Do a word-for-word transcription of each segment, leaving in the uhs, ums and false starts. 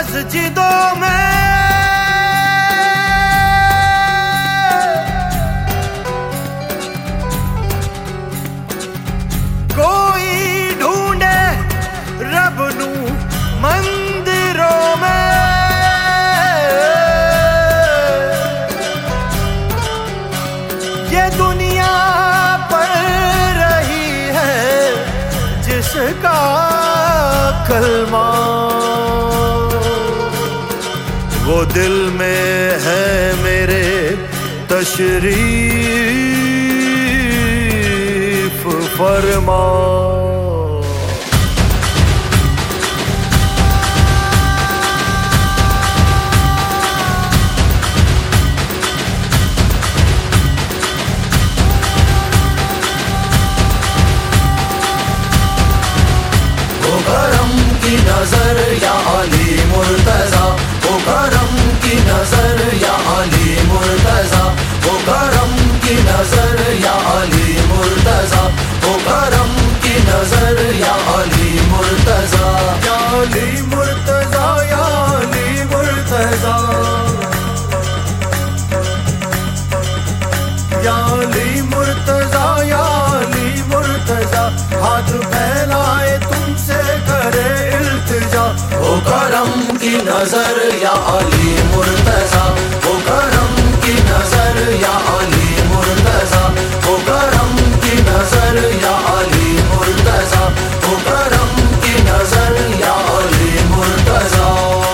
मस्जिदों में कोई ढूंढे रब नू मंदिरों में, ये दुनिया पढ़ रही है जिसका कलमा, वो दिल में है मेरे तशरीफ फरमा। वो करम की नजर या अली मुर्तजा, वो करम की नजर या अली मुर्तजा, वो करम की नजर या अली मुर्तजा, वो करम की नजर या अली मुर्तजा। या अली मुर्तजा, या अली मुर्तजा, या अली मुर्तजा, या अली मुर्तजा, हाथ फैलाए तुमसे करे इल्तिजा। वो करम की नजर या अली मुर्तजा, वो करम की नजर या अली मुर्तजा, वो करम की नजर या अली मुर्तजा, वो करम की नजर या अली मुर्तजा।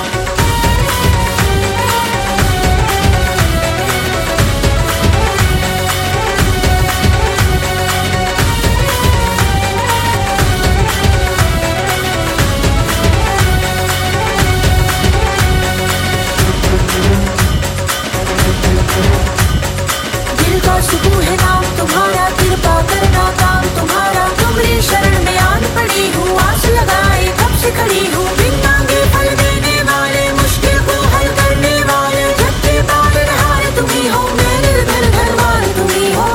सुकून है नाम तुम्हारा, कृपा करना काम तुम्हारा, तुम्हारी शरण में आन पड़ी हूँ, आस लगाए कब से खड़ी हूँ, बिन मांगे फल देने वाले, मुश्किल को हल करने वाले, जग के पालनहार तुम ही हो, मेरे घर घरवार तुम ही हो,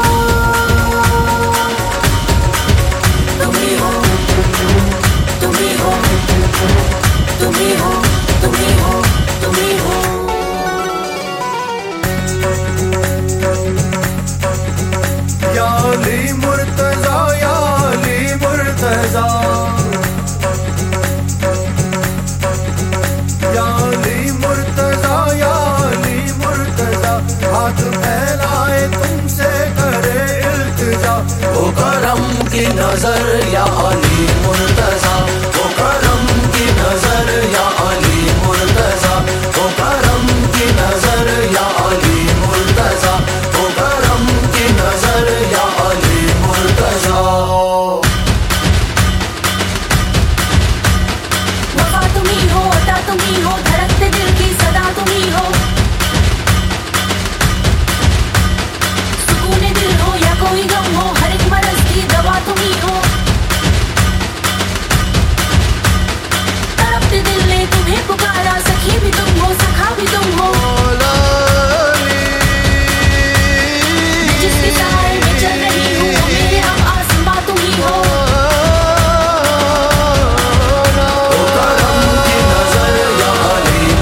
तुम ही हो, तुम ही हो, तुम ही हो, तुम ही हो, तुम ही हो। या अली मुर्तजा, या अली मुर्तजा, या अली मुर्तजा, या अली मुर्तजा, हाथ फैलाए तुमसे करे इल्तिजा। वो करम की नजर या अली मुर्तजा,